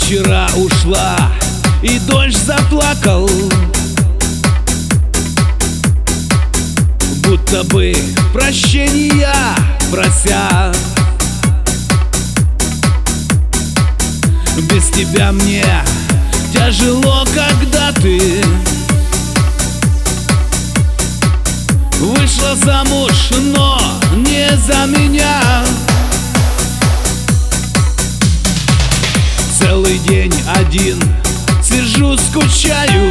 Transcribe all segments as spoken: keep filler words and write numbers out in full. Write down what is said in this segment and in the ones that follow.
вчера ушла, и дождь заплакал, будто бы прощения прося. Без тебя мне тяжело, когда ты вышла замуж, но не за меня. Целый день один сижу, скучаю.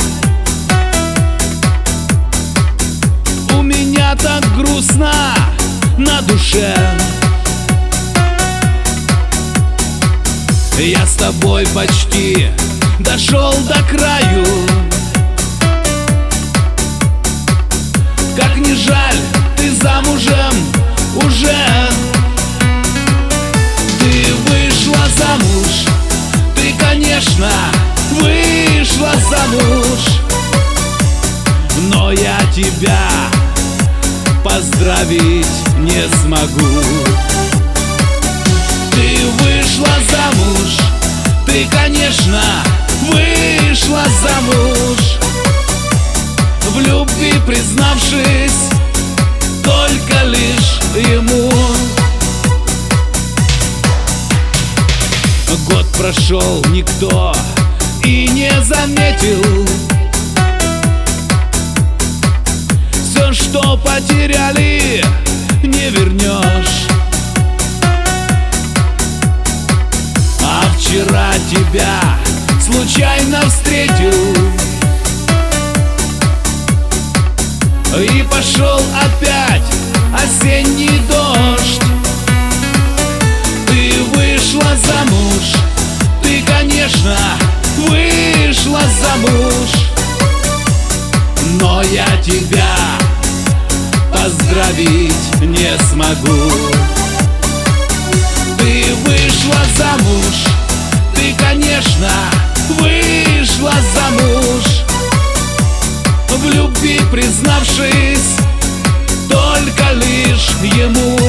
У меня так грустно на душе. Я с тобой почти дошел до краю. Как не жаль, ты замужем уже. Ты вышла замуж, ты, конечно, вышла замуж, но я тебя поздравить не смогу. Ты вышла замуж, ты, конечно, вышла замуж, в любви признавшись только лишь ему. Год прошел, никто и не заметил. Все, что потеряли, не вернешь. А вчера тебя случайно встретил, и пошел опять осенний дождь. Ты вышла замуж, ты, конечно, вышла замуж, но я тебя поздравить не смогу. Ты вышла замуж, ты, конечно, вышла замуж, в любви признавшись только лишь ему.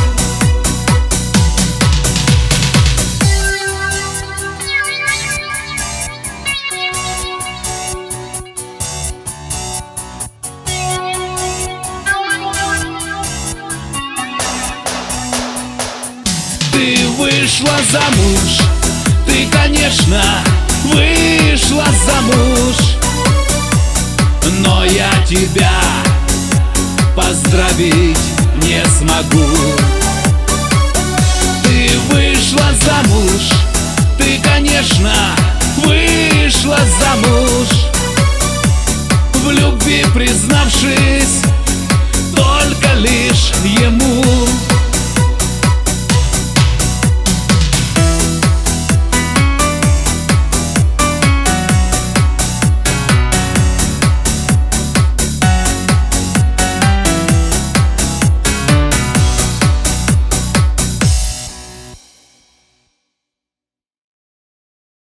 Ты вышла замуж, ты, конечно, вышла замуж, но я тебя поздравить не смогу. Ты вышла замуж, ты, конечно, вышла замуж, в любви признавшись